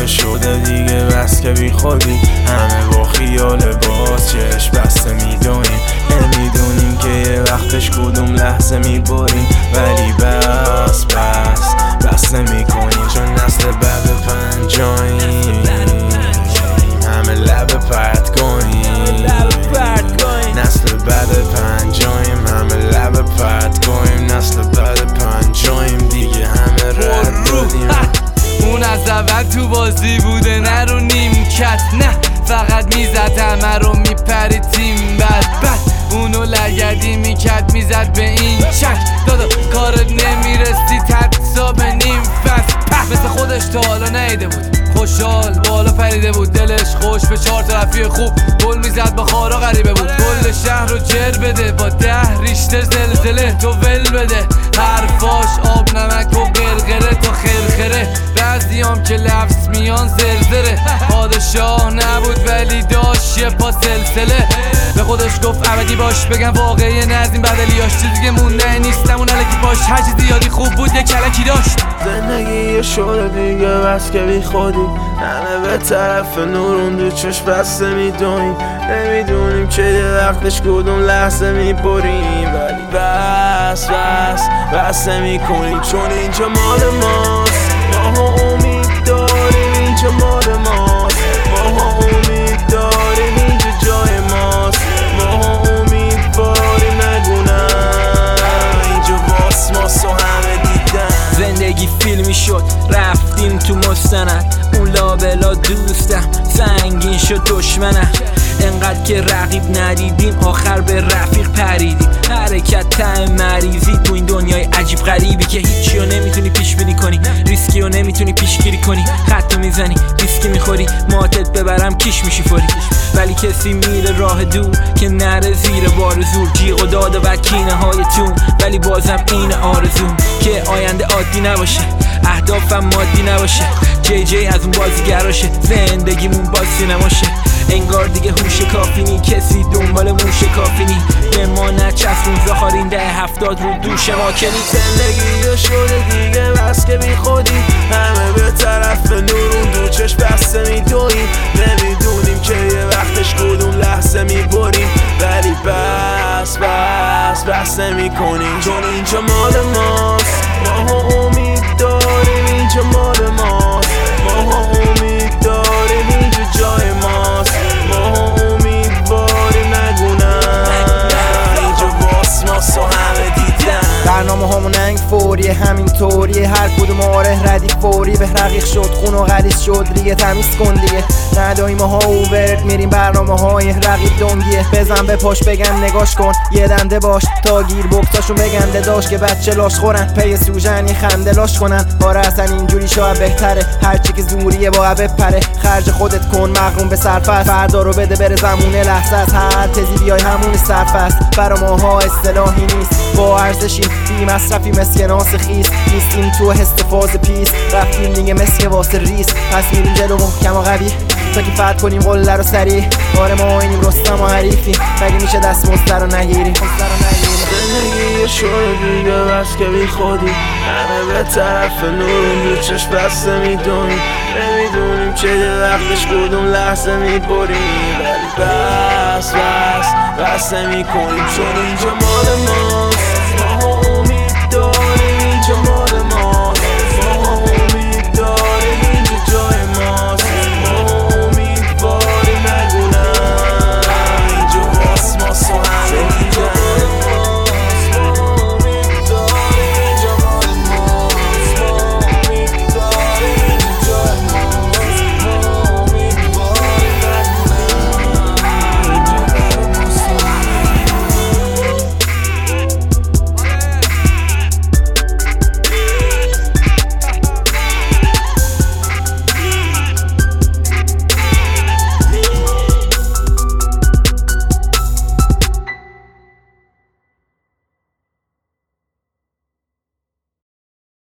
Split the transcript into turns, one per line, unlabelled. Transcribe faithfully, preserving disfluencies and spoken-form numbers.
شده دیگه بس که بی خودی، همه با خیال باز چشم بسته میدونیم، نمیدونیم که یه وقتش کدوم لحظه میبریم، ولی بس بس بس نمیکنیم چون نسل بعد پنجاییم، همه لب پرت کنیم، نسل بعد پنجاییم، همه لب پرت کنیم، نسل بعد پنجاییم دیگه همه رد بودیم.
اون از اول تو بازی بوده نه رو نیمکت، نه فقط میزد همه رو میپرید تیم بد بد، اونو لگدی میکرد میزد به این چک، دادا کارت نمیرسی تدسا به نیم فصل، مثل خودش تا حالا نیده بود، خوشحال بالا پریده بود، دلش خوش به چهار تا رفیق خوب، گل میزد با خارا غریبه بود، کل شهر رو جر بده با ده ریشتر زلزله تو ول بده، حرفاش آب نمک و قرقره تا خرخره، بعضیام که لفظ میان زرزره، پادشاه نبود ولی داشت یه پا سلسله، به خودش گفت ابدی باش، بگم واقعی نه از این بدلیاش، چیزی که مونده نیستم اون الکی باش، هر چیزی یادی خوب بود یه کلکی داشت.
زندگی شده دیگه بس که بی خودی، همه به طرف نورون دو چشم بسته میدونیم، نمیدونیم که یه وقتش کدوم لحظه میبریم، ولی بس بس بس نمیکنیم چون اینجا مال ماست، ماها امید داریم اینجا مال ماست، ماها امید داریم اینجا جای ماست، ماها امیدواریم نگونم اینجا باس ماست و همه دیدن.
زندگی فیلمی شد رفتیم تو مستند، اون لابلا دوستم سنگین شد دشمنم، انقدر که رقیب ندیدیم آخر به رفیق پریدیم، حرکت ته مریضی تو این دنیای عجیب غریبی که هیچی رو نمیتونی پیش بینی کنی، ریسکی رو نمیتونی پیشگیری کنی، خطو میزنی ریسکی میخوری، ماتت ببرم کیش میشی فوری، ولی کسی میره راه دور که نره زیر بار زور، جیغ و داد و کینه های تون، ولی بازم این آرزوم که آینده عادی نباشه، اهدافم مادی نباشه، جی جی از اون بازیگراشه، زندگیمون باز سینماشه، انگار دیگه هوش کافی نی، کسی دنبال موش کافی نی، به ما نچسبون زخارین ده هفتاد رو دوش ما کنی.
زندگی شده دیگه بس که بی خودی، همه به طرف نورون دو چشم بسته میدونیم، نمیدونیم که یه وقتش کدوم لحظه میبریم، ولی بس بس بس نمیکنیم چون اینجا مال ماست، ماها امید داریم اینجا مال ماست، ماها امید داریم اینجا جای ماست، ماها امیدواریم نگونم اینجا باس ماست و همه دیدن.
برنامه همون انگ فوریه همینطوریه، هر کدوم آره ردی فوری به رقیق شد، خون و غلیظ شد ریگه تمیز کن دیگه، نداییم ها اوورد میریم برنامه های رقیب دنگیه، بزن به پاش بگن نگاش کن یه دنده باش تا گیر بکتاشون بگنده داشت که بچه لاش خورن، پی سوژن یه خنده لاش کنن، آره اصلا اینجوری شاید بهتره، هرچی که زوریه باید بپره، خرج خودت کن مغروم به صرف، فردا رو بده بره زمونه لحظه است، هر تزی بیای همون صرف است، برا ماها اصطلاحی نیست، با ارزشیم بی مصرفی مسک ناس خیس، نیستیم تو استفاز پیس، رفتیم دیگه مسک واسه ریس، پس میریم جلو محکم و قوی تا که فتح کنیم قله رو سریع، آره ما اینیم رستم و حریفی، مگه میشه دست مستر رو نگیریم.
زندگی شده دیگه بس که بی خودی، همه به طرف نورون دو چشم بسته میدونیم، نمیدونیم که یه وقتش کدوم لحظه میبریم، ولی بس بس بس نمیکنیم چون اینجا مال ماست، ماها امید